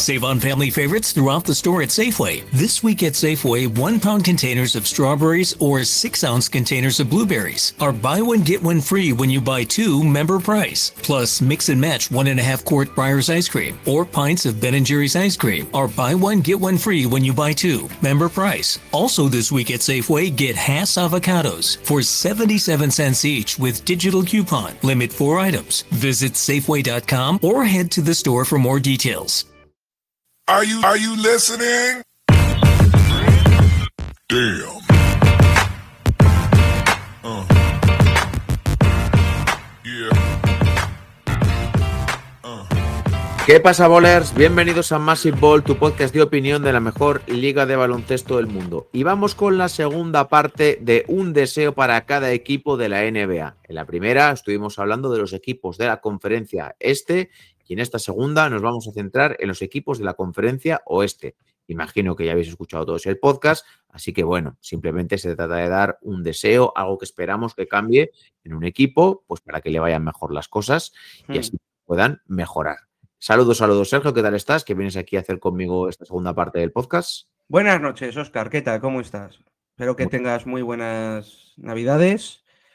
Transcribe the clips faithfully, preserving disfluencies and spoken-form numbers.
Save on family favorites throughout the store at Safeway. This week at Safeway, one-pound containers of strawberries or six-ounce containers of blueberries are buy one, get one free when you buy two, member price. Plus, mix and match one and a half quart Breyers ice cream or pints of Ben and Jerry's ice cream are buy one, get one free when you buy two, member price. Also this week at Safeway, get Hass avocados for seventy-seven cents each with digital coupon. Limit four items. Visit Safeway dot com or head to the store for more details. Are you are you listening? Damn. Uh. Yeah. Uh. ¿Qué pasa, bowlers? Bienvenidos a Massive Ball, tu podcast de opinión de la mejor liga de baloncesto del mundo. Y vamos con la segunda parte de un deseo para cada equipo de la N B A. En la primera estuvimos hablando de los equipos de la conferencia este y en esta segunda nos vamos a centrar en los equipos de la conferencia oeste. Imagino que ya habéis escuchado todos el podcast, así que bueno, simplemente se trata de dar un deseo, algo que esperamos que cambie en un equipo, pues para que le vayan mejor las cosas y así puedan mejorar. Saludos, saludos, Sergio, ¿qué tal estás? Que vienes aquí a hacer conmigo esta segunda parte del podcast. Buenas noches, Óscar, ¿qué tal? ¿Cómo estás? Espero que tengas muy buenas navidades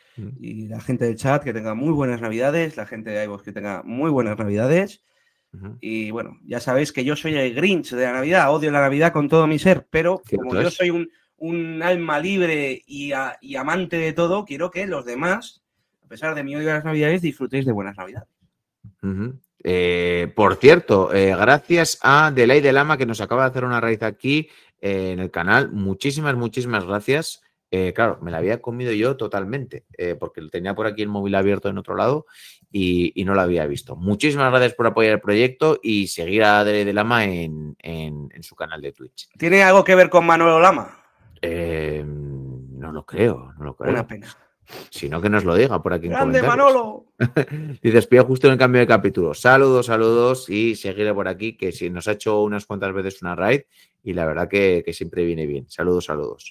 y la gente del chat que tenga muy buenas navidades, la gente de iVoox que tenga muy buenas navidades. Uh-huh. Y bueno, ya sabéis que yo soy el Grinch de la Navidad, odio la Navidad con todo mi ser, pero como yo soy un, un alma libre y, a, y amante de todo, quiero que los demás, a pesar de mi odio a las Navidades, disfrutéis de buenas Navidades. Uh-huh. Eh, por cierto, eh, gracias a Delay Lama que nos acaba de hacer una raíz aquí eh, en el canal. Muchísimas, muchísimas gracias. Eh, claro, me la había comido yo totalmente eh, porque tenía por aquí el móvil abierto en otro lado y, y no lo había visto. Muchísimas gracias por apoyar el proyecto y seguir a Delay Lama en, en, en su canal de Twitch. ¿Tiene algo que ver con Manolo Lama? Eh, no lo creo, no lo creo. Una pena. Si no, que nos lo diga por aquí en ¡Grande, comentarios. Manolo! Dices, pilla justo en el cambio de capítulo. Saludos, saludos y seguiré por aquí, que si nos ha hecho unas cuantas veces una raid y la verdad que, que siempre viene bien. Saludos, saludos.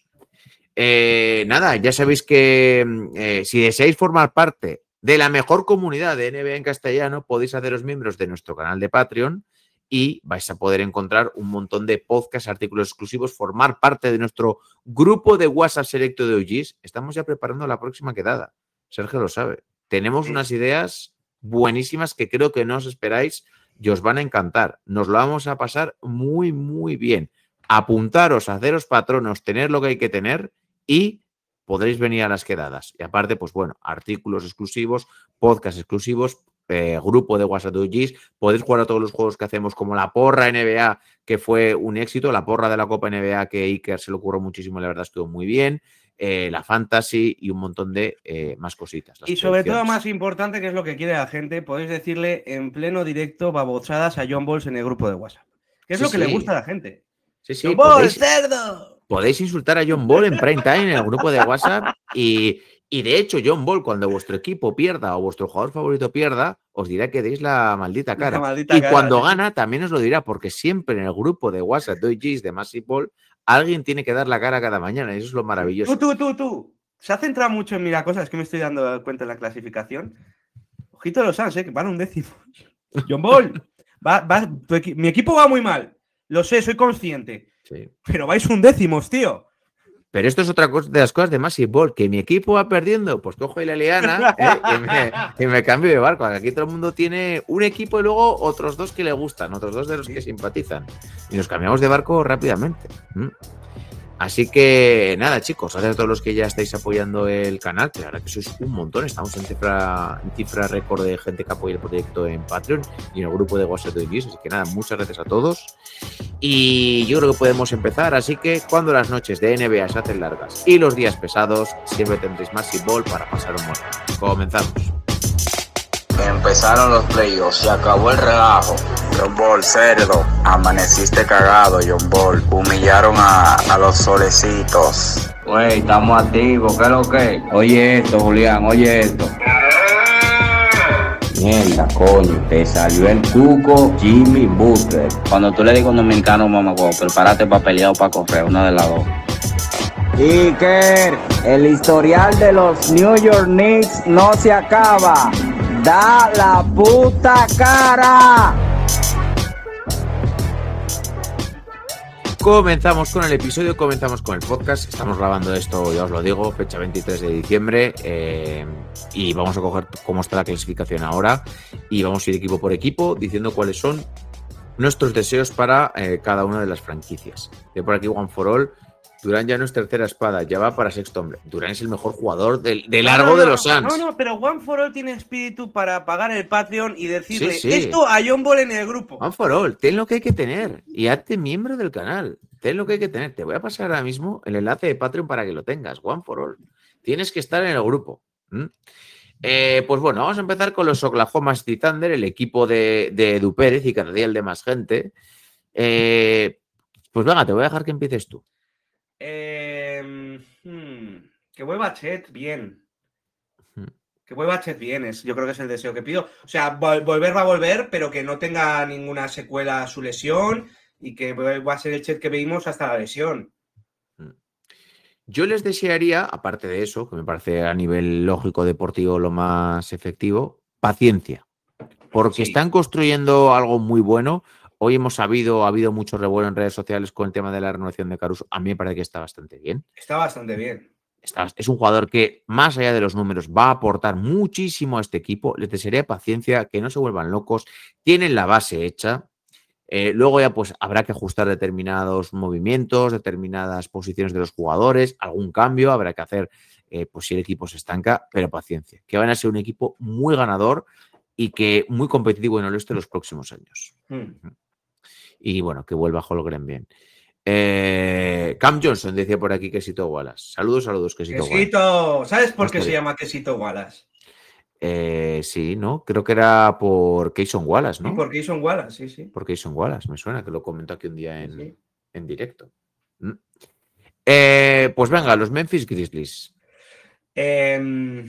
Eh, nada, ya sabéis que eh, si deseáis formar parte de la mejor comunidad de N B A en castellano, podéis haceros miembros de nuestro canal de Patreon y vais a poder encontrar un montón de podcasts, artículos exclusivos, formar parte de nuestro grupo de WhatsApp selecto de O Gs. Estamos ya preparando la próxima quedada. Sergio lo sabe. Tenemos unas ideas buenísimas que creo que no os esperáis y os van a encantar. Nos lo vamos a pasar muy, muy bien. Apuntaros, haceros patronos, tener lo que hay que tener y podréis venir a las quedadas. Y aparte, pues bueno, artículos exclusivos, podcasts exclusivos, eh, grupo de WhatsApp de O Gs. Podéis jugar a todos los juegos que hacemos, como la porra N B A, que fue un éxito, la porra de la Copa N B A, que Iker se le ocurrió muchísimo, la verdad estuvo muy bien, eh, la Fantasy y un montón de eh, más cositas. Y sobre todo, más importante, que es lo que quiere la gente, podéis decirle en pleno directo babosadas a John Balls en el grupo de WhatsApp. Que es sí, lo que sí. le gusta a la gente. Sí, sí. ¡John Ball, cerdo! Podéis insultar a John Ball en prime time en el grupo de WhatsApp y, y de hecho John Ball, cuando vuestro equipo pierda o vuestro jugador favorito pierda, os dirá que deis la maldita cara. La maldita y cara, cuando sí. gana también os lo dirá, porque siempre en el grupo de WhatsApp de O Gs de Massive Ball alguien tiene que dar la cara cada mañana y eso es lo maravilloso. Tú, tú, tú, tú. Se ha centrado mucho en mira cosas, es que me estoy dando cuenta en la clasificación. Ojito de los Suns, eh, que van a un décimo. John Ball, va, va, equi- mi equipo va muy mal. Lo sé, soy consciente. Sí. Pero vais un décimos, tío. Pero esto es otra cosa de las cosas de Massive Ball, que mi equipo va perdiendo, pues cojo y la liana ¿eh? y, me, y me cambio de barco. Aquí todo el mundo tiene un equipo y luego otros dos que le gustan, otros dos de los que simpatizan. Y nos cambiamos de barco rápidamente. ¿Mm? Así que nada, chicos, gracias a todos los que ya estáis apoyando el canal, que la verdad que sois un montón. Estamos en cifra, en cifra récord de gente que apoya el proyecto en Patreon y en el grupo de WhatsApp de O Gs. Así que nada, muchas gracias a todos. Y yo creo que podemos empezar. Así que cuando las noches de N B A se hacen largas y los días pesados, siempre tendréis Massive Ball para pasar un buen rato. Comenzamos. Empezaron los playoffs, se acabó el relajo. John Ball, cerdo, amaneciste cagado, John Ball. Humillaron a, a los solecitos. Güey, estamos activos, ¿qué es lo que? Oye esto, Julián, oye esto. Mierda, coño, te salió el cuco Jimmy Butler. Cuando tú le digas a un dominicano, mamá, prepárate para pelear o para correr, una de las dos. Iker, el historial de los New York Knicks no se acaba. Da la puta cara. Comenzamos con el episodio, comenzamos con el podcast. Estamos grabando esto, ya os lo digo, fecha veintitrés de diciembre. Eh, y vamos a coger cómo está la clasificación ahora. Y vamos a ir equipo por equipo diciendo cuáles son nuestros deseos para eh, cada una de las franquicias. De por aquí, One for All. Durán ya no es tercera espada, ya va para sexto hombre. Durán es el mejor jugador de, de largo no, no, de los no, Suns. No, no, pero One for All tiene espíritu para pagar el Patreon y decirle Sí, sí. esto a John Ball en el grupo. One for All, ten lo que hay que tener y hazte miembro del canal. Ten lo que hay que tener. Te voy a pasar ahora mismo el enlace de Patreon para que lo tengas. One for All. Tienes que estar en el grupo. ¿Mm? Eh, pues bueno, vamos a empezar con los Oklahoma City Thunder, el equipo de, de Edu Pérez y cada día el de más gente. Eh, pues venga, te voy a dejar que empieces tú. Eh, hmm, que vuelva Chet bien. Hmm. Que vuelva Chet bien, es, yo creo que es el deseo que pido. O sea, vol- volver va a volver, pero que no tenga ninguna secuela a su lesión y que va a ser el Chet que vimos hasta la lesión. Yo les desearía, aparte de eso, que me parece a nivel lógico deportivo lo más efectivo, paciencia. Porque Sí. están construyendo algo muy bueno. Hoy hemos sabido, ha habido mucho revuelo en redes sociales con el tema de la renovación de Caruso. A mí me parece que está bastante bien. Está bastante bien. Está, es un jugador que, más allá de los números, va a aportar muchísimo a este equipo. Les desearía paciencia, que no se vuelvan locos. Tienen la base hecha. Eh, luego ya pues habrá que ajustar determinados movimientos, determinadas posiciones de los jugadores, algún cambio habrá que hacer eh, pues si el equipo se estanca, pero paciencia, que van a ser un equipo muy ganador y que muy competitivo en el oeste los próximos años. Hmm. Y bueno, que vuelva Holmgren bien. Eh, Cam Johnson decía por aquí Quesito Wallace. Saludos, saludos, Quesito Wallace. Quesito, ¿sabes por No qué está se bien. llama Quesito Wallace? Eh, sí, ¿no? Creo que era por Keyson Wallace, Sí, ¿no? por Keyson Wallace, sí, sí. Por Keyson Wallace, me suena que lo comentó aquí un día en, Sí, sí. en directo. ¿Mm? Eh, pues venga, los Memphis Grizzlies. Eh,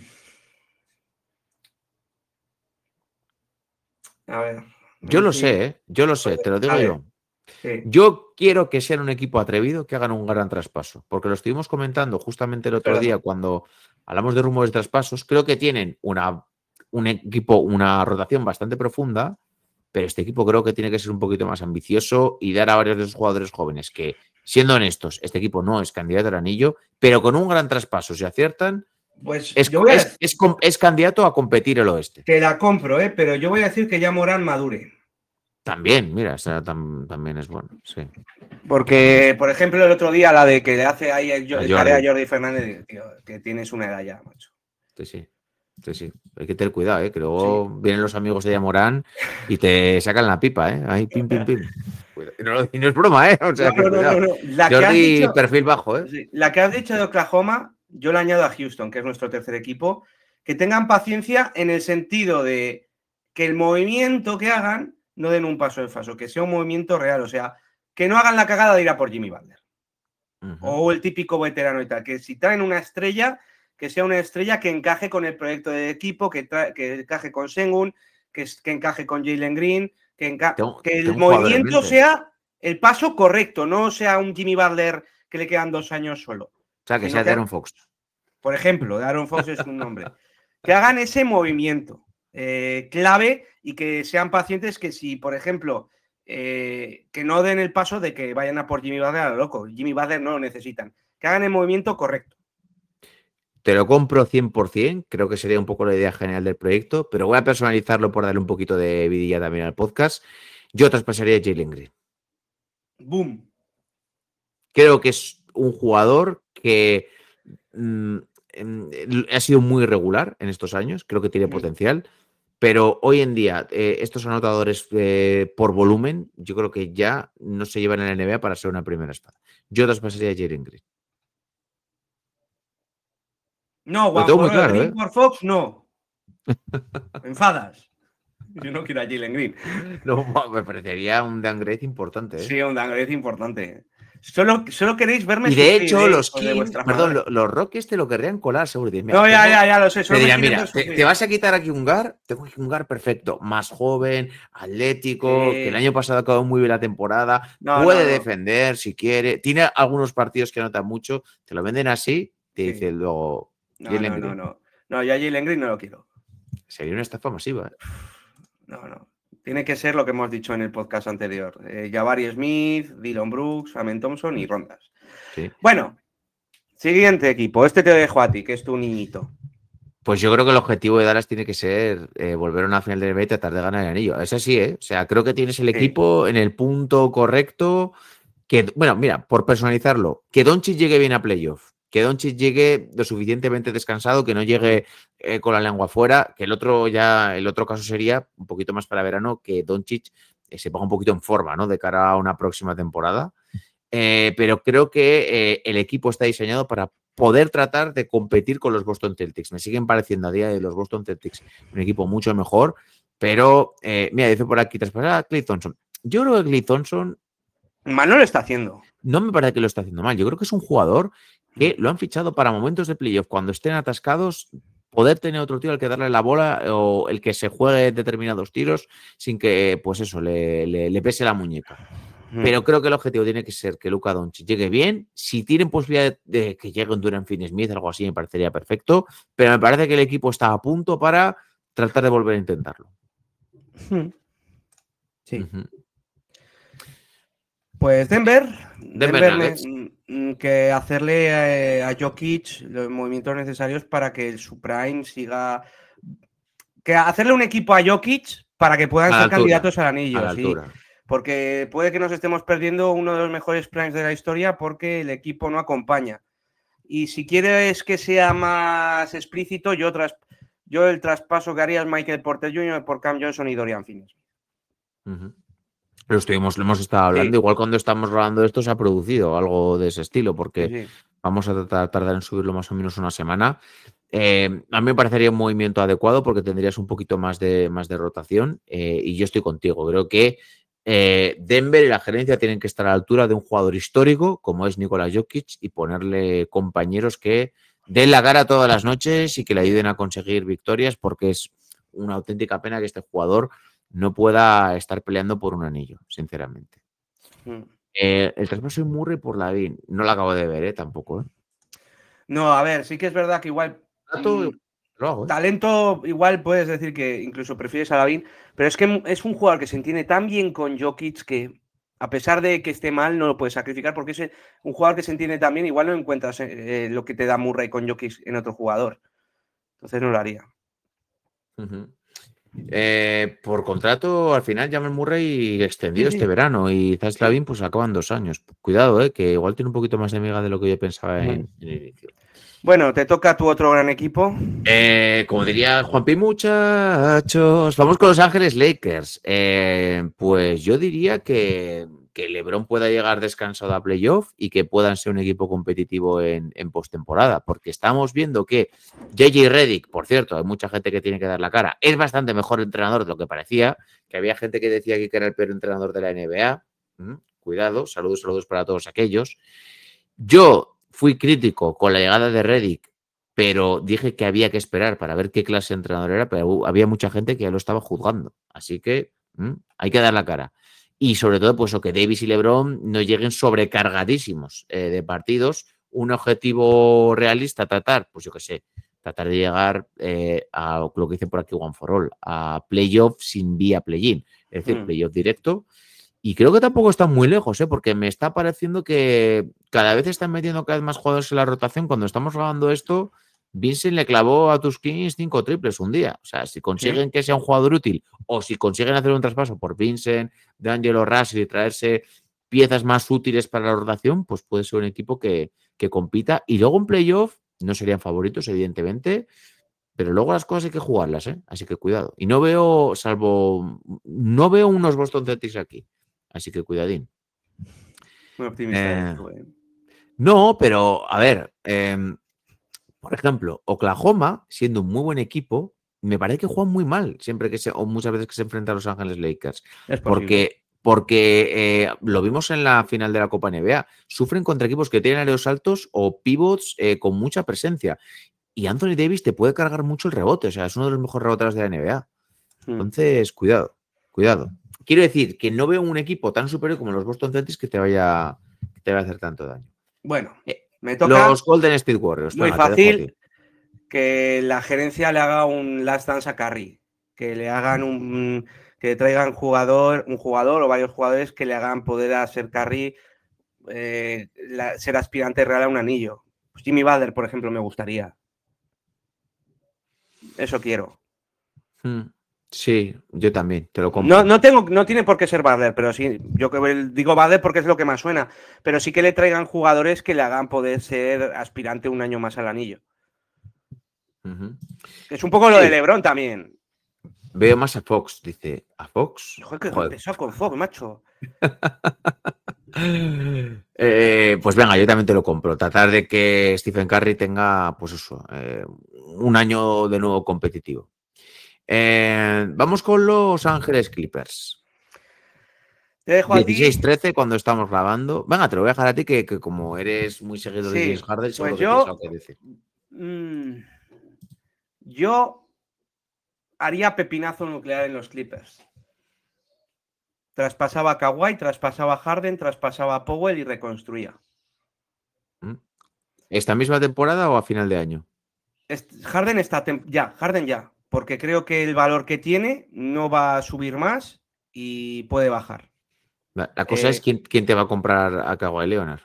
a ver. Yo lo Memphis, sé, ¿eh? Yo lo sé, pues, te lo digo a ver, yo. sí. Yo quiero que sean un equipo atrevido, que hagan un gran traspaso, porque lo estuvimos comentando justamente el otro Perdón. día cuando hablamos de rumores de traspasos. Creo que tienen una, un equipo, una rotación bastante profunda, pero este equipo creo que tiene que ser un poquito más ambicioso y dar a varios de esos jugadores jóvenes que, siendo honestos, este equipo no es candidato al anillo, pero con un gran traspaso, si aciertan, Pues es, yo voy a es, decir es, es candidato a competir el oeste. que la compro, ¿eh? Pero yo voy a decir que ya Morán madure. También, mira, esa tam, también es bueno, sí. Porque, por ejemplo, el otro día la de que le hace ahí el, A el Jordi. tarea a Jordi Fernández, tío, que tienes una edad ya, macho. Sí, sí. Sí, sí. Hay que tener cuidado, ¿eh? Que luego sí. Vienen los amigos de Yamorán y te sacan la pipa, ¿eh? Ahí, pim, pim, pim. Y no, y no es broma, ¿eh? O sea, No, que no, no, cuidado. no, no. La que has Jordi, dicho, perfil bajo, ¿eh? sí, la que has dicho de Oklahoma, yo la añado a Houston, que es nuestro tercer equipo, que tengan paciencia en el sentido de que el movimiento que hagan no den un paso de falso, que sea un movimiento real, o sea, que no hagan la cagada de ir a por Jimmy Butler. Uh-huh. O el típico veterano y tal, que si traen una estrella, que sea una estrella que encaje con el proyecto de equipo, que, tra- que encaje con Sengun, que, que encaje con Jalen Green, que, enca- tengo, que el tengo movimiento sea el paso correcto, no sea un Jimmy Butler que le quedan dos años solo. O sea, que sea de Aaron Fox. Por ejemplo, Aaron Fox es un nombre. Que hagan ese movimiento eh, clave y que sean pacientes que si, por ejemplo, eh, que no den el paso de que vayan a por Jimmy Butler a lo loco. Jimmy Butler no lo necesitan. Que hagan el movimiento correcto. Te lo compro cien por ciento, creo que sería un poco la idea general del proyecto, pero voy a personalizarlo por darle un poquito de vidilla también al podcast. Yo traspasaría a Jalen Green. ¡Boom! Creo que es un jugador que mmm, ha sido muy irregular en estos años, creo que tiene potencial, pero hoy en día eh, estos anotadores eh, por volumen, yo creo que ya no se llevan en la N B A para ser una primera espada. Yo traspasaría a Jalen Green. No, Lo tengo muy claro, Green ¿eh? por Fox, no. Me enfadas. Yo no quiero a Jalen Green. No, me parecería un downgrade importante, ¿eh? Sí, un downgrade importante. Solo, solo queréis verme y de sufrir, hecho, ¿eh? los Pues de Kings, vuestra perdón, madre. los, los Rockets te lo querrían colar, seguro. Mira, No, ya, tengo- ya, ya lo sé. Te Solo me dirían, quieren mira, ver te, sufrir. te vas a quitar aquí un guard, tengo aquí un guard perfecto, más joven, atlético, Sí. que el año pasado acabó muy bien la temporada, No, puede no, no. defender si quiere, tiene algunos partidos que anotan mucho, te lo venden así, te Sí. dicen luego, No, Jalen no, no, Green. no. No, yo a Jalen Green no lo quiero. Sería una estafa masiva, ¿eh? No, no. Tiene que ser lo que hemos dicho en el podcast anterior. Eh, Jabari Smith, Dillon Brooks, Amen Thompson y Rondas. Sí. Bueno, siguiente equipo. Este te dejo a ti, que es tu niñito. Pues yo creo que el objetivo de Dallas tiene que ser eh, volver a una final de N B A y tratar de ganar el anillo. Es así, ¿eh? O sea, creo que tienes el Sí. equipo en el punto correcto. Que, bueno, mira, por personalizarlo, que Doncic llegue bien a playoff, que Doncic llegue lo suficientemente descansado, que no llegue eh, con la lengua afuera, que el otro ya, el otro caso sería un poquito más para verano, que Doncic eh, se ponga un poquito en forma, ¿no? De cara a una próxima temporada. Eh, pero creo que eh, el equipo está diseñado para poder tratar de competir con los Boston Celtics. Me siguen pareciendo a día de los Boston Celtics un equipo mucho mejor, pero eh, mira, dice por aquí, traspasar a Klay Thompson. Yo creo que Klay Thompson Mal no lo está haciendo. no me parece que lo está haciendo mal. Yo creo que es un jugador que lo han fichado para momentos de playoff, cuando estén atascados, poder tener otro tío al que darle la bola o el que se juegue determinados tiros sin que, pues eso, le, le, le pese la muñeca. Pero creo que el objetivo tiene que ser que Luka Doncic llegue bien. Si tienen posibilidad de, de que llegue un Dorian Finney-Smith, algo así, me parecería perfecto. Pero me parece que el equipo está a punto para tratar de volver a intentarlo. Sí. Uh-huh. Pues Denver, Denver Denver Nuggets. ne- mm, que hacerle eh, a Jokic los movimientos necesarios para que su prime siga. Que hacerle un equipo a Jokic para que puedan A la ser altura, candidatos al anillo. A la sí. altura. Porque puede que nos estemos perdiendo uno de los mejores primes de la historia porque el equipo no acompaña. Y si quieres que sea más explícito, yo, tras, yo el traspaso que haría es Michael Porter junior por Cam Johnson y Dorian Finney. Uh-huh. Lo estuvimos, lo hemos estado hablando. Sí. Igual cuando estamos grabando esto se ha producido algo de ese estilo, porque Sí, sí. vamos a tratar, tardar en subirlo más o menos una semana. Eh, a mí me parecería un movimiento adecuado porque tendrías un poquito más de, más de rotación eh, y yo estoy contigo. Creo que eh, Denver y la gerencia tienen que estar a la altura de un jugador histórico como es Nikola Jokic y ponerle compañeros que den la cara todas las noches y que le ayuden a conseguir victorias, porque es una auténtica pena que este jugador no pueda estar peleando por un anillo, sinceramente. Mm. Eh, el traspaso de Murray por Lavin, no lo acabo de ver, ¿eh? Tampoco, ¿eh? No, a ver, sí que es verdad que igual. Dato, mm, lo hago, ¿eh? Talento, igual puedes decir que incluso prefieres a Lavin, pero es que es un jugador que se entiende tan bien con Jokic que, a pesar de que esté mal, no lo puedes sacrificar porque es un jugador que se entiende tan bien, igual no encuentras eh, lo que te da Murray con Jokic en otro jugador. Entonces no lo haría. Uh-huh. Eh, por contrato, al final Jamal Murray extendido Sí, sí. este verano y Zach Sí. Lavin pues acaban dos años. Cuidado, eh, que igual tiene un poquito más de miga de lo que yo pensaba en, Ujú. en el inicio. Bueno, te toca tu otro gran equipo. Eh, como diría Juanpi, muchachos, vamos con Los Ángeles Lakers. Eh, pues yo diría que, que LeBron pueda llegar descansado a playoff y que puedan ser un equipo competitivo en, en postemporada, porque estamos viendo que J J Redick, por cierto, hay mucha gente que tiene que dar la cara, es bastante mejor entrenador de lo que parecía, que había gente que decía que era el peor entrenador de la N B A. Mm, cuidado, saludos, saludos para todos aquellos. Yo fui crítico con la llegada de Redick, pero dije que había que esperar para ver qué clase de entrenador era, pero había mucha gente que ya lo estaba juzgando. Así que mmm, hay que dar la cara. Y sobre todo, pues, o que Davis y LeBron no lleguen sobrecargadísimos eh, de partidos. Un objetivo realista, tratar, pues yo qué sé, tratar de llegar eh, a lo que dice por aquí One for All, a playoff sin vía play-in, es decir, Mm. playoff directo. Y creo que tampoco están muy lejos, ¿eh? Porque me está pareciendo que cada vez están metiendo cada vez más jugadores en la rotación. Cuando estamos grabando esto, Vincent le clavó a tus Kings cinco triples un día. O sea, si consiguen Sí. que sea un jugador útil o si consiguen hacer un traspaso por Vincent, D'Angelo Russell y traerse piezas más útiles para la rotación, pues puede ser un equipo que, que compita. Y luego en playoff no serían favoritos, evidentemente, pero luego las cosas hay que jugarlas, ¿eh? Así que cuidado. Y no veo, salvo, no veo unos Boston Celtics aquí. Así que cuidadín. Muy optimista. Eh, eres tú, eh. No, pero a ver, eh, por ejemplo, Oklahoma, siendo un muy buen equipo, me parece que juegan muy mal siempre que se, o muchas veces que se enfrenta a Los Ángeles Lakers. Es posible. Porque, porque eh, lo vimos en la final de la Copa N B A. Sufren contra equipos que tienen areos altos o pivots eh, con mucha presencia. Y Anthony Davis te puede cargar mucho el rebote. O sea, es uno de los mejores reboteros de la N B A. Mm. Entonces, cuidado, cuidado. Quiero decir que no veo un equipo tan superior como los Boston Celtics que te vaya, que te vaya a hacer tanto daño. Bueno, Eh, me toca. Los Golden State Warriors. Muy venga, te dejo a ti. fácil que la gerencia le haga un last dance a Curry. Que le hagan un. que le traigan jugador, un jugador o varios jugadores que le hagan poder a ser Curry eh, la, ser aspirante real a un anillo. Pues Jimmy Butler, por ejemplo, me gustaría. Eso quiero. Hmm. Sí, yo también, te lo compro. No, no, tengo, no tiene por qué ser Butler, pero sí, yo digo Butler porque es lo que más suena, pero sí que le traigan jugadores que le hagan poder ser aspirante un año más al anillo. Uh-huh. Es un poco lo Sí. de LeBron también. Veo más a Fox, dice. ¿A Fox? Joder, que Joder. pesado con Fox, macho. Eh, pues venga, yo también te lo compro. Tratar de que Stephen Curry tenga, pues eso, eh, un año de nuevo competitivo. Eh, vamos con Los Ángeles Clippers. Te dejo a ti. dieciséis trece cuando estamos grabando. Venga, te lo voy a dejar a ti, que, que como eres muy seguidor Sí, de James Harden, seguro pues que yo, tienes algo que decir. mmm, yo haría pepinazo nuclear en los Clippers. Traspasaba a Kawhi, traspasaba a Harden, traspasaba a Powell y reconstruía. ¿Esta misma temporada o a final de año? Harden está ya, Harden ya, porque creo que el valor que tiene no va a subir más y puede bajar. La, la cosa eh, es quién, quién te va a comprar a Kawhi Leonard.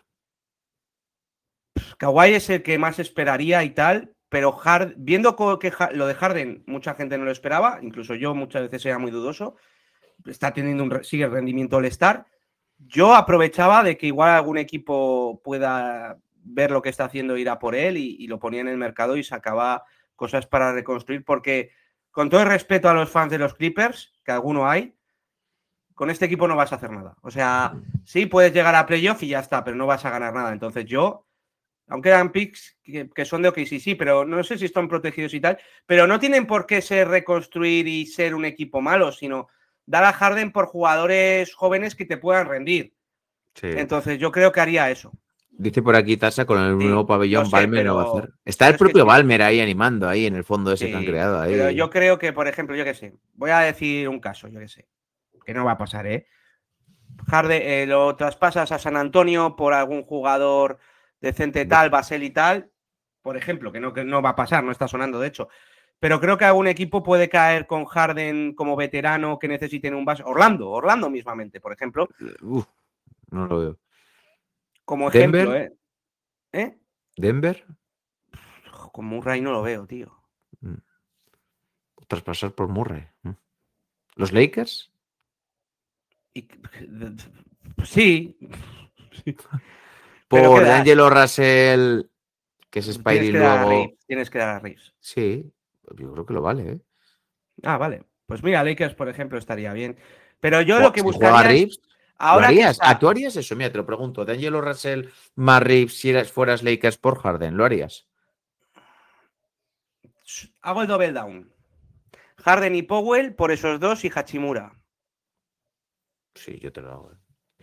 Kawhi es el que más esperaría y tal, pero Hard, viendo que lo de Harden mucha gente no lo esperaba, incluso yo muchas veces era muy dudoso, está teniendo un sigue el rendimiento All-Star. Yo aprovechaba de que igual algún equipo pueda ver lo que está haciendo, ir a por él y, y lo ponía en el mercado y sacaba cosas para reconstruir, porque con todo el respeto a los fans de los Clippers, que alguno hay, con este equipo no vas a hacer nada. O sea, sí puedes llegar a playoff y ya está, pero no vas a ganar nada. Entonces yo, aunque eran picks que, que son de O K C, sí, pero no sé si están protegidos y tal, pero no tienen por qué ser reconstruir y ser un equipo malo, sino dar a Harden por jugadores jóvenes que te puedan rendir. Sí. Entonces yo creo que haría eso. Dice por aquí Tasa, con el sí, nuevo pabellón sé, Balmer pero, no va a hacer. Está el propio es que Balmer sí. ahí animando, ahí en el fondo ese sí, que han creado. Ahí. Pero yo creo que, por ejemplo, yo qué sé, voy a decir un caso, yo qué sé, que no va a pasar, ¿eh? Harden, eh, lo traspasas a San Antonio por algún jugador decente tal, Basel y tal, por ejemplo, que no, que no va a pasar, no está sonando de hecho. Pero creo que algún equipo puede caer con Harden como veterano que necesiten un base. Orlando, Orlando mismamente, por ejemplo. Uf, no lo veo. Como ejemplo, ¿eh? ¿eh? ¿Denver? Con Murray no lo veo, tío. Traspasar por Murray. ¿Los Lakers? Y, sí. Por D'Angelo Russell, que es Spidey luego. Tienes que dar a Reeves. Sí, yo creo que lo vale, ¿eh? Ah, vale. Pues mira, Lakers, por ejemplo, estaría bien. Pero yo o, lo que si buscaría juega Reeves, es, ahora ¿lo harías? Que está... ¿Tú harías eso? Mira, te lo pregunto. D'Angelo Russell más Reeves, si eras, fueras Lakers por Harden, ¿lo harías? Hago el double down. Harden y Powell por esos dos y Hachimura. Sí, yo te lo hago.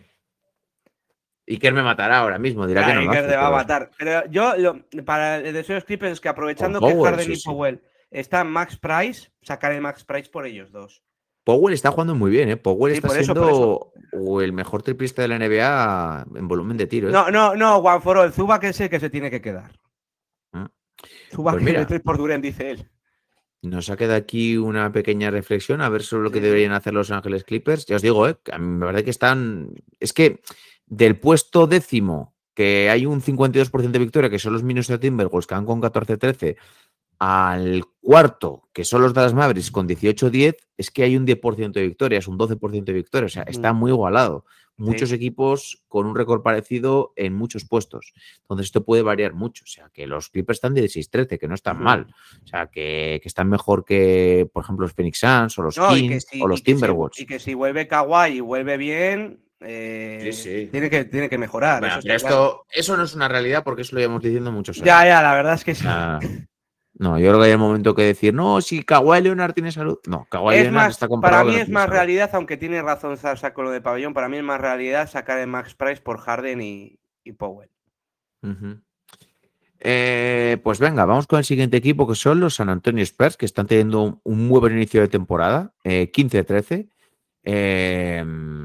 Iker me matará ahora mismo, dirá claro, que no Iker lo hace, te va pero... a matar. Pero yo, lo, para el deseo de los Clippers es que aprovechando Powell, que Harden sí, y Powell sí. están Max Price, sacar el Max Price por ellos dos. Powell está jugando muy bien, ¿eh? Powell sí, está por eso, siendo por el mejor triplista de la N B A en volumen de tiro, ¿eh? No, no, no, One for All, Zubac es el que se tiene que quedar. ¿Mm? Zubac Pues mira, de tres por Duren, dice él. Nos ha quedado aquí una pequeña reflexión a ver sobre lo que sí, deberían hacer los Ángeles Clippers. Ya os digo, ¿eh? Que a mí me parece que están... Es que del puesto décimo, que hay un cincuenta y dos por ciento de victoria, que son los Minnesota Timberwolves, que van con catorce trece, al cuarto, que son los Dallas Mavericks, con dieciocho diez, es que hay un diez por ciento de victorias, un doce por ciento de victorias. O sea, está muy igualado. Muchos sí. equipos con un récord parecido en muchos puestos. Entonces, esto puede variar mucho. O sea, que los Clippers están de dieciséis trece, que no están uh-huh. mal. O sea, que, que están mejor que, por ejemplo, los Phoenix Suns o los no, Kings si, o los y Timberwolves. Que si, y que si vuelve Kawhi y vuelve bien, eh, sí, sí. Tiene, que, tiene que mejorar. Bueno, eso, pero esto, claro. eso no es una realidad porque eso lo llevamos diciendo muchos años. Ya, ya, la verdad es que sí. Ah. No, yo creo que hay un momento que decir, no, si Kawhi Leonard tiene salud. No, Kawhi es Leonard más, está comprobado. Para mí no es más salud. realidad, aunque tiene razón Zarsa con lo de pabellón, para mí es más realidad sacar el Max Price por Harden y, y Powell. Uh-huh. eh, pues venga, vamos con el siguiente equipo, que son los San Antonio Spurs, que están teniendo un, un muy buen inicio de temporada, eh, quince trece. Eh,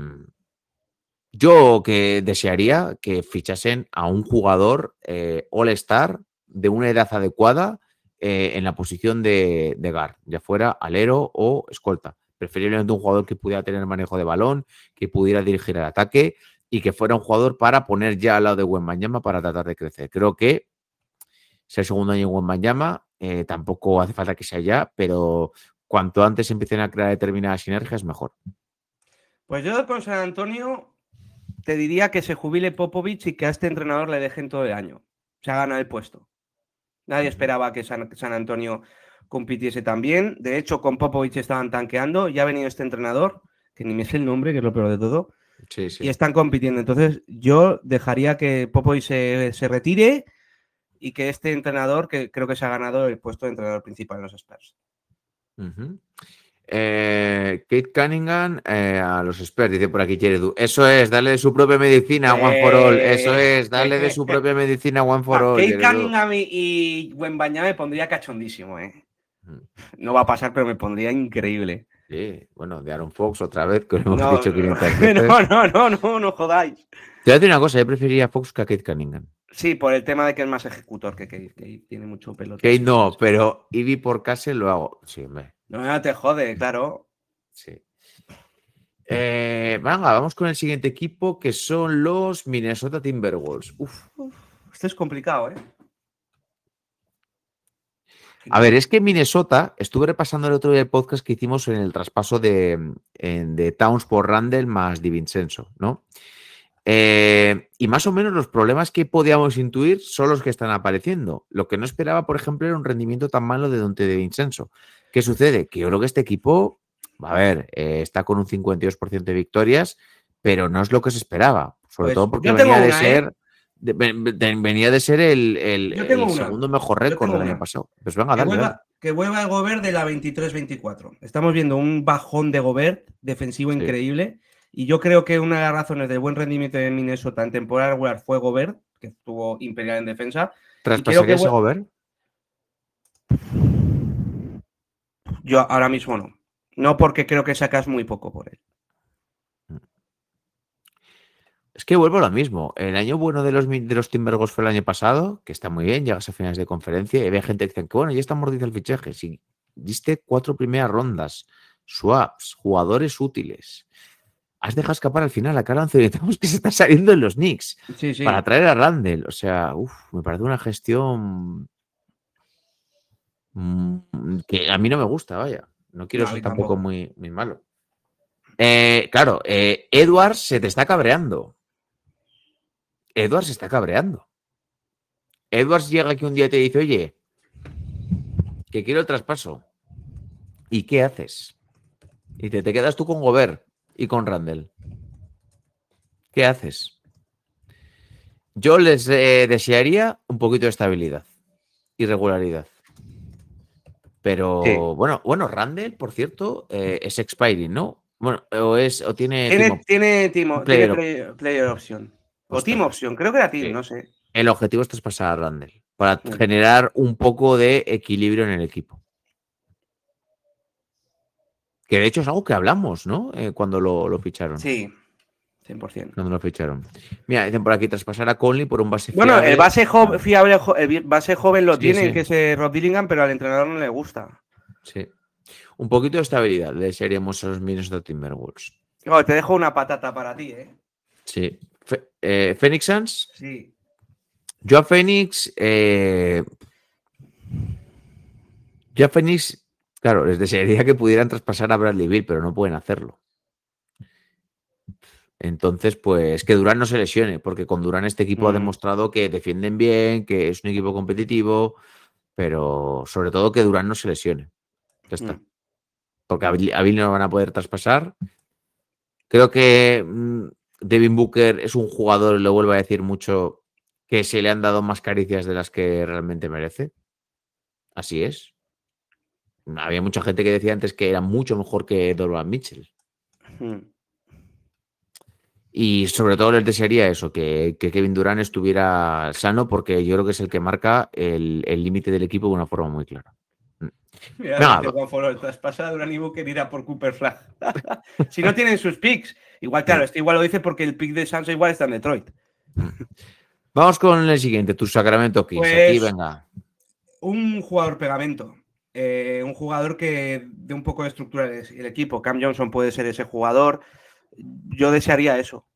yo que desearía que fichasen a un jugador eh, All-Star de una edad adecuada, Eh, en la posición de, de guard, ya fuera alero o escolta. Preferiblemente un jugador que pudiera tener manejo de balón, que pudiera dirigir el ataque y que fuera un jugador para poner ya al lado de Wembanyama para tratar de crecer. Creo que es el segundo año en Wembanyama, eh, tampoco hace falta que sea ya, pero cuanto antes empiecen a crear determinadas sinergias, mejor. Pues yo con San Antonio te diría que se jubile Popovich y que a este entrenador le dejen todo el año. Se ha ganado el puesto. Nadie esperaba que San, San Antonio compitiese tan bien. De hecho, con Popovich estaban tanqueando. Ya ha venido este entrenador, que ni me sé el nombre, que es lo peor de todo, Sí, sí. y están compitiendo. Entonces, yo dejaría que Popovich se, se retire y que este entrenador, que creo que se ha ganado el puesto de entrenador principal en los Spurs. Uh-huh. Eh, Kate Cunningham eh, a los Spurs, dice por aquí Cheredu. Eso es, darle de su propia medicina a One for All. Eso es, darle de su propia medicina a One for All. Kate Cunningham y, y Wembanyama me pondría cachondísimo, ¿eh? No va a pasar, pero me pondría increíble. Sí, bueno, de Aaron Fox otra vez, que lo hemos No, dicho quinientas veces. no, no, no, no, no jodáis. Te voy a decir una cosa, yo preferiría a Fox que a Kate Cunningham. Sí, por el tema de que es más ejecutor que Kate, que tiene mucho pelo. Kate no, pero Ivy por Castle lo hago. Sí, me. No, no te jode, claro. Sí. Eh, venga, vamos con el siguiente equipo, que son los Minnesota Timberwolves. Uf. Uf, esto es complicado, ¿eh? A ver, es que Minnesota, estuve repasando el otro día el podcast que hicimos en el traspaso de, en, de Towns por Randle más DiVincenzo, ¿no? Eh, y más o menos los problemas que podíamos intuir son los que están apareciendo. Lo que no esperaba, por ejemplo, era un rendimiento tan malo de Donte DiVincenzo. ¿Qué sucede? Que yo creo que este equipo, a ver, eh, está con un cincuenta y dos por ciento de victorias, pero no es lo que se esperaba. Sobre Pues todo porque yo tengo venía de una, ser... ¿eh? De, de, venía de ser el, el, Yo tengo el una. segundo mejor Yo récord tengo del año una. pasado. Pues venga, Que dale, dale. vuelva, que vuelva el Gobert de la veintitrés veinticuatro. Estamos viendo un bajón de Gobert defensivo Sí. increíble. Y yo creo que una de las razones del buen rendimiento de Minnesota en temporada regular fue Gobert, que estuvo imperial en defensa. ¿Traspasarías que a Gobert? Yo ahora mismo no. No, porque creo que sacas muy poco por él. Es que vuelvo a lo mismo. El año bueno de los, de los Timberwolves fue el año pasado, que está muy bien, llegas a finales de conferencia y ve gente que dice que bueno, ya está mordido el fichaje. Si diste cuatro primeras rondas, swaps, jugadores útiles, has dejado escapar al final a Carl Anthony Towns, que se está saliendo en los Knicks Sí, sí. para traer a Randle. O sea, uf, me parece una gestión mmm, que a mí no me gusta, vaya. No quiero No, a ser mí tampoco tampoco. muy, muy malo. Eh, claro, eh, Edwards se te está cabreando. Edwards se está cabreando. Edwards llega aquí un día y te dice, oye, que quiero el traspaso. ¿Y qué haces? Y te, te quedas tú con Gobert y con Randle. ¿Qué haces? Yo les eh, desearía un poquito de estabilidad y regularidad. Pero Sí. bueno, bueno, Randle, por cierto, eh, es expiring, ¿no? Bueno, o es o tiene Tiene, team op- tiene, timo- player tiene op- play- player option. O Ostras. team option, creo que era team, Sí. no sé. El objetivo es traspasar a Randle para Sí. generar un poco de equilibrio en el equipo. Que de hecho es algo que hablamos, ¿no? Eh, cuando lo, lo ficharon. Sí, cien por ciento. Cuando lo ficharon. Mira, dicen por aquí traspasar a Conley por un base Bueno, fiable. el base, jo- Ah, fiable, jo- el base joven lo Sí, tiene, sí. que es eh, Rob Dillingham, pero al entrenador no le gusta. sí. Un poquito de estabilidad le desearíamos a los Minnesota Timberwolves. Oh, te dejo una patata para ti, ¿eh? Sí. Fe- eh, Phoenix Suns. Sí. Yo a Phoenix. Eh, yo a Phoenix, claro, les desearía que pudieran traspasar a Bradley Beal, pero no pueden hacerlo. Entonces, pues que Durant no se lesione, porque con Durant este equipo Mm. ha demostrado que defienden bien, que es un equipo competitivo, pero sobre todo que Durant no se lesione. Ya está. Mm. Porque a Bill, a Bill no lo van a poder traspasar. Creo que mmm, Devin Booker es un jugador, y lo vuelvo a decir mucho, que se le han dado más caricias de las que realmente merece. Así es. Había mucha gente que decía antes que era mucho mejor que Donovan Mitchell. Mm. Y sobre todo les desearía eso, que, que Kevin Durant estuviera sano, porque yo creo que es el que marca el el límite del equipo de una forma muy clara. Mira, Venga, dice Juan Foro, el traspasa a Durant y Booker irá por Cooper Flag. Si no tienen sus picks. Igual, claro, esto igual lo dice porque el pick de Suns igual está en Detroit. Vamos con el siguiente, tu Sacramento Kings. Pues- Aquí, venga. Un jugador pegamento. eh, un jugador que dé un poco de estructura el, el equipo. Cam Johnson puede ser ese jugador. Yo desearía eso.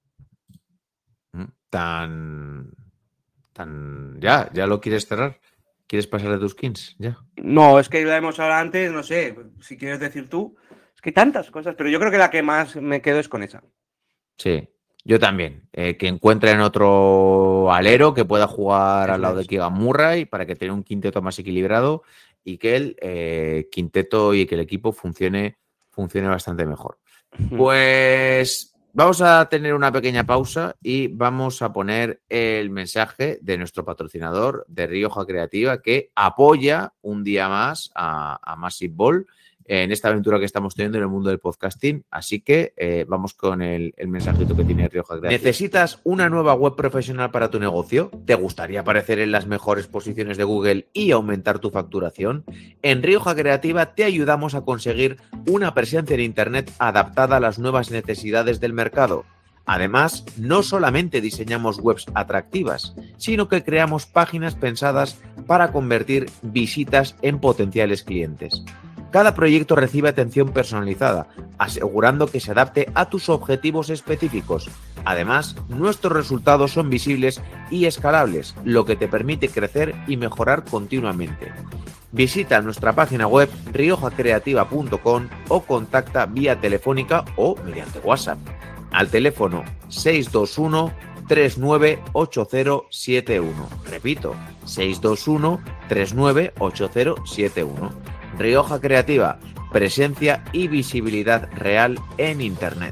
Tan... tan... Ya, ya lo quieres cerrar. ¿Quieres pasar de tus Kings? Ya. No, es que la hemos hablado antes, no sé, si quieres decir tú. Es que hay tantas cosas, pero yo creo que la que más me quedo es con esa. Sí, yo también. Eh, que encuentren otro alero que pueda jugar Eso al lado de es. Keegan Murray para que tenga un quinteto más equilibrado y que el eh, quinteto y que el equipo funcione, funcione bastante mejor. Pues vamos a tener una pequeña pausa y vamos a poner el mensaje de nuestro patrocinador de Rioja Creativa que apoya un día más a, a Massive Ball en esta aventura que estamos teniendo en el mundo del podcasting. Así que eh, vamos con el, el mensajito que tiene Rioja Creativa. ¿Necesitas una nueva web profesional para tu negocio? ¿Te gustaría aparecer en las mejores posiciones de Google y aumentar tu facturación? En Rioja Creativa te ayudamos a conseguir una presencia en Internet adaptada a las nuevas necesidades del mercado. Además, no solamente diseñamos webs atractivas, sino que creamos páginas pensadas para convertir visitas en potenciales clientes. Cada proyecto recibe atención personalizada, asegurando que se adapte a tus objetivos específicos. Además, nuestros resultados son visibles y escalables, lo que te permite crecer y mejorar continuamente. Visita nuestra página web rioja creativa punto com o contacta vía telefónica o mediante WhatsApp al teléfono seis dos uno, tres nueve ocho cero siete uno. Repito, seis dos uno, tres nueve ocho cero siete uno. Rioja Creativa, presencia y visibilidad real en Internet.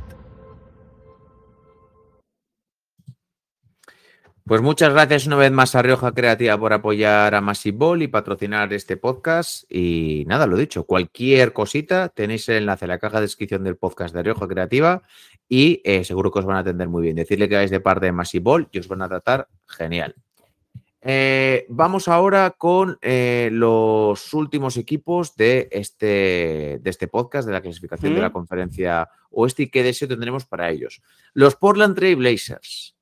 Pues muchas gracias una vez más a Rioja Creativa por apoyar a Massive Ball y patrocinar este podcast. Y nada, lo dicho, cualquier cosita tenéis el enlace en la caja de descripción del podcast de Rioja Creativa y eh, seguro que os van a atender muy bien. Decirle que vais de parte de Massive Ball y os van a tratar genial. Eh, vamos ahora con eh, los últimos equipos de este, de este podcast, de la clasificación ¿Mm? de la conferencia oeste y qué deseo tendremos para ellos. Los Portland Trail Blazers.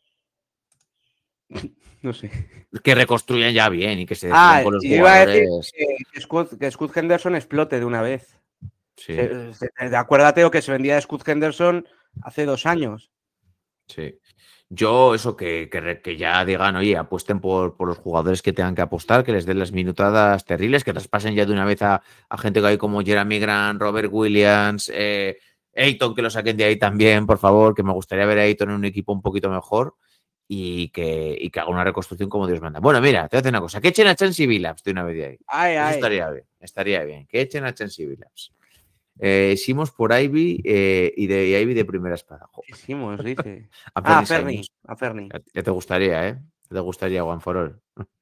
No sé. Que reconstruyan ya bien y que se Ah, decidan con los y iba a decir jugadores. que, que Scott, que Scott Henderson explote de una vez. Sí, Se- se- de acuérdate lo que se vendía de Scott Henderson hace dos años. sí. Yo, eso, que, que, que ya digan, oye, apuesten por, por los jugadores que tengan que apostar, que les den las minutadas terribles, que traspasen ya de una vez a, a gente que hay como Jeremy Grant, Robert Williams, eh, Ayton, que lo saquen de ahí también, por favor, que me gustaría ver a Ayton en un equipo un poquito mejor y que, y que haga una reconstrucción como Dios manda. Bueno, mira, te voy a decir una cosa, que echen a Chancey Billups de una vez de ahí. Ay, Eso ay. estaría bien, estaría bien, que echen a Chancey Billups. Eh, hicimos por Ivy eh, y de y Ivy de primera espada. Jo, Hicimos, dice. a Ah, a Fernie Fernie, Simons. a Fernie. Ya- ya te gustaría, ¿eh? Ya te gustaría One for All.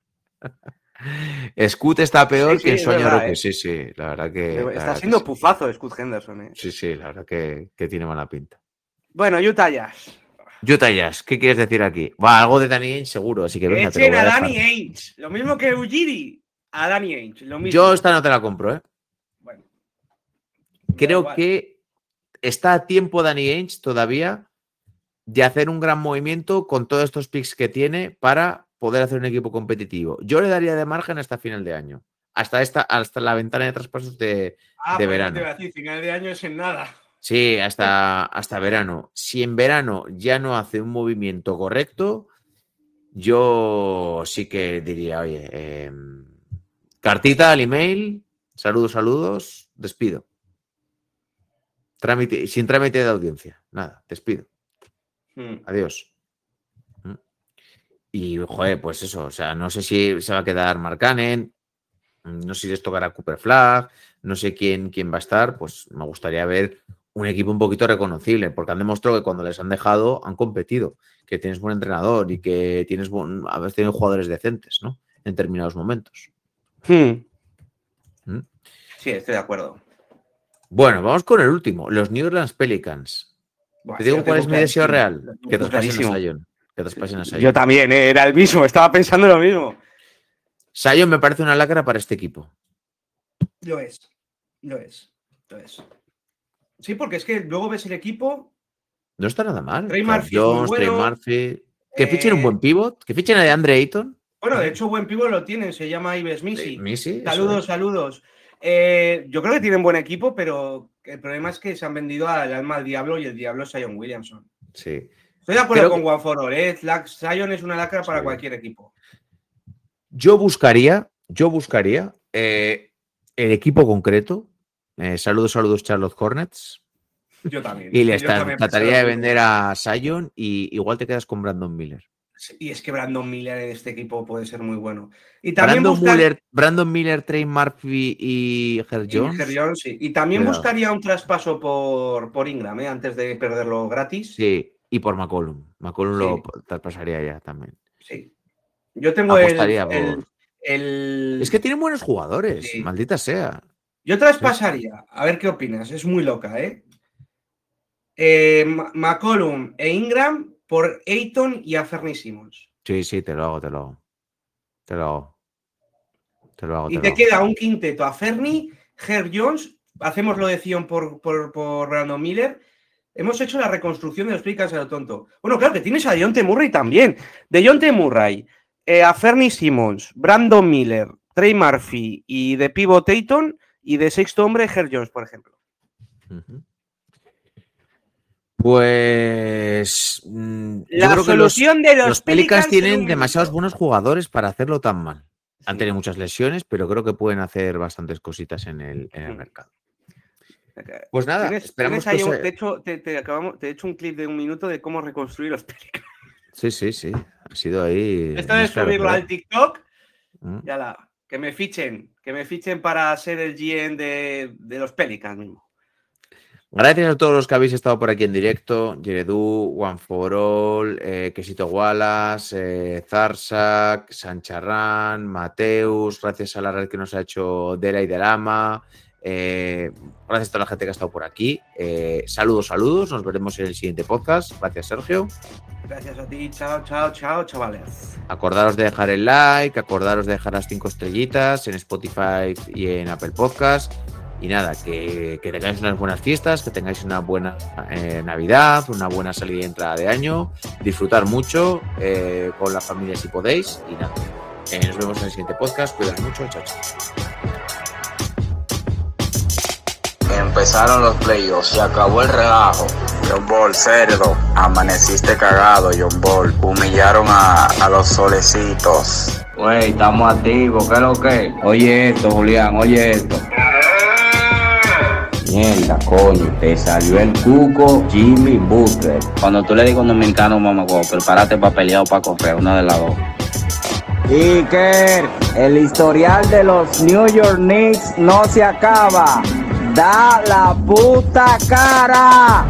Scoot está peor Sí, que en sí, es Sueño verdad, Roque. ¿eh? Sí, sí, la verdad que. la Está verdad que siendo sí. pufazo Scott Henderson, ¿eh? Sí, sí, la verdad que, que tiene mala pinta. Bueno, Utah Jazz. Utah Jazz, ¿qué quieres decir aquí? Va, algo de Danny Ainge seguro, así que venga, te lo Echen voy a a dejar. Danny Ainge. Lo mismo que Ujiri. A Danny Ainge. Lo mismo. Yo esta no te la compro, ¿eh? Bueno, da Creo igual. que está a tiempo Danny Ainge todavía de hacer un gran movimiento con todos estos picks que tiene para poder hacer un equipo competitivo. Yo le daría de margen hasta final de año, hasta esta, hasta la ventana de traspasos de, Ah, de pues verano. no te iba a decir, final de año es en nada. Sí, hasta, hasta verano. Si en verano ya no hace un movimiento correcto, yo sí que diría, oye, eh, cartita al email, saludos, saludos, despido. Trámite, sin trámite de audiencia, nada, despido. Hmm. Adiós. ¿Mm? Y, joder, pues eso, o sea, no sé si se va a quedar Mark Cannon, no sé si les tocará Cooper Flag, no sé quién, quién va a estar, pues me gustaría ver un equipo un poquito reconocible, porque han demostrado que cuando les han dejado han competido, que tienes buen entrenador y que tienes buen, a veces tienes jugadores decentes, ¿no? En determinados momentos. Hmm. ¿Mm? Sí, estoy de acuerdo. Bueno, vamos con el último, los New Orleans Pelicans. Buah, Te sí, digo lo cuál tengo es mi deseo clarísimo, real, lo tengo que traspasen a clarísimo. Sion. Que traspasen a Sion. Yo también, eh, era el mismo, estaba pensando lo mismo. Sion me parece una lacra para este equipo. Lo es, lo es, lo es. Sí, porque es que luego ves el equipo. No está nada mal. Trey Clark Murphy es muy Jones, Trey bueno. Murphy. Que Eh, fichen un buen pivot, que fichen a DeAndre Ayton. Bueno, de hecho, buen pivo lo tienen, se llama Ives Misi. Missy, eso Saludos, es. saludos. Eh, yo creo que tienen buen equipo, pero el problema es que se han vendido al alma al diablo y el diablo es Zion Williamson. Sí. Estoy de acuerdo Creo con que- One for All, ¿eh? La- Zion es una lacra para Sí. cualquier equipo. Yo buscaría, yo buscaría eh, el equipo concreto. Eh, saludos, saludos, Charlotte Hornets. Yo también. Y les Yo tra- también trataría pensaba de lo vender mismo. a Zion y igual te quedas con Brandon Miller. Y es que Brandon Miller en este equipo puede ser muy bueno. Y también Brandon buscar... Miller, Brandon Miller, Trey Murphy y Herb y Jones. Herb Jones, sí. Y también Cuidado. buscaría un traspaso por, por Ingram, ¿eh? Antes de perderlo gratis. Sí, y por McCollum. McCollum lo Sí. traspasaría ya también. Sí. Yo tengo el, Apostaría por- el, el- Es que tienen buenos jugadores, Sí. maldita sea. Yo traspasaría, a ver qué opinas, es muy loca, ¿eh? eh Ma- McCollum e Ingram por Ayton y a Fernie Simmons. Sí, sí, te lo hago, te lo hago. Te lo hago. Te lo hago, Y te te lo hago. queda un quinteto a Fernie, Herb Jones, hacemos lo de Zion por, por, por Brandon Miller. Hemos hecho la reconstrucción de los Pelicans a lo tonto. Bueno, claro que tienes a Dejounte Murray también. Dejounte Murray, eh, a Fernie Simmons, Brandon Miller, Trey Murphy y de pivot Ayton y de sexto hombre Herb Jones, por ejemplo. Ujú. Pues mm, yo La creo que los, solución de los, los Pelicans en tienen un demasiados minuto. buenos jugadores para hacerlo tan mal. Han Sí. tenido muchas lesiones, pero creo que pueden hacer bastantes cositas en el, en el Mm. mercado. Pues nada, Tienes- esperamos tienes ahí que un- se- te, he hecho, te, te acabamos- te he hecho un clip de un minuto de cómo reconstruir los Pelicans. Sí, sí, sí. Ha sido ahí. Esto de mezcla de subirlo todo. al TikTok, Mm. ya la. Que me fichen, que me fichen para ser el G M de, de los Pelicans mismo. Gracias a todos los que habéis estado por aquí en directo. Jeredú, One for All, eh, Quesito Wallace, eh, Zarsak, Sancharrán, Mateus. Gracias a la red que nos ha hecho Dela y Delama. Eh, gracias a toda la gente que ha estado por aquí. Eh, saludos, saludos. Nos veremos en el siguiente podcast. Gracias, Sergio. Gracias a ti, chao, chao, chao, chavales. Acordaros de dejar el like, acordaros de dejar las cinco estrellitas en Spotify y en Apple Podcast. Y nada, que, que tengáis unas buenas fiestas, que tengáis una buena eh, Navidad, una buena salida y entrada de año. Disfrutar mucho eh, con la familia si podéis. Y nada, eh, nos vemos en el siguiente podcast. Cuidad mucho, chao, chao. Empezaron los playoffs, se acabó el relajo. John Ball, cerdo, amaneciste cagado, John Ball. Humillaron a, a los solecitos. Wey, estamos activos, ¿qué es lo que? Oye esto, Julián, oye esto. Mierda, coño, te salió el cuco Jimmy Butler. Cuando tú le digas a un dominicano, mamá, prepárate para pelear o para correr, una de las dos. Iker, el historial de los New York Knicks no se acaba. Da la puta cara.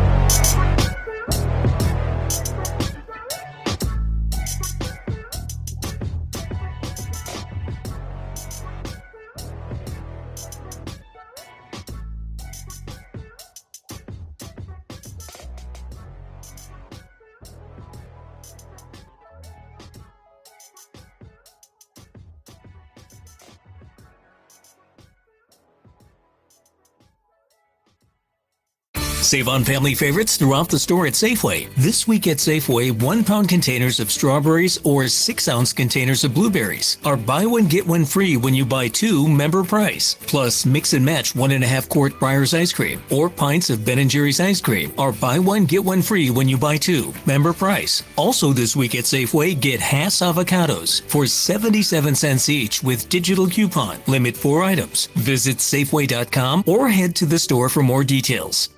Save on family favorites throughout the store at Safeway. This week at Safeway, one pound containers of strawberries or six ounce containers of blueberries are buy one, get one free when you buy two member price. Plus, mix and match one and a half quart Breyer's ice cream or pints of Ben and Jerry's ice cream are buy one, get one free when you buy two member price. Also this week at Safeway, get Hass avocados for seventy-seven cents each with digital coupon. Limit four items. Visit Safeway dot com or head to the store for more details.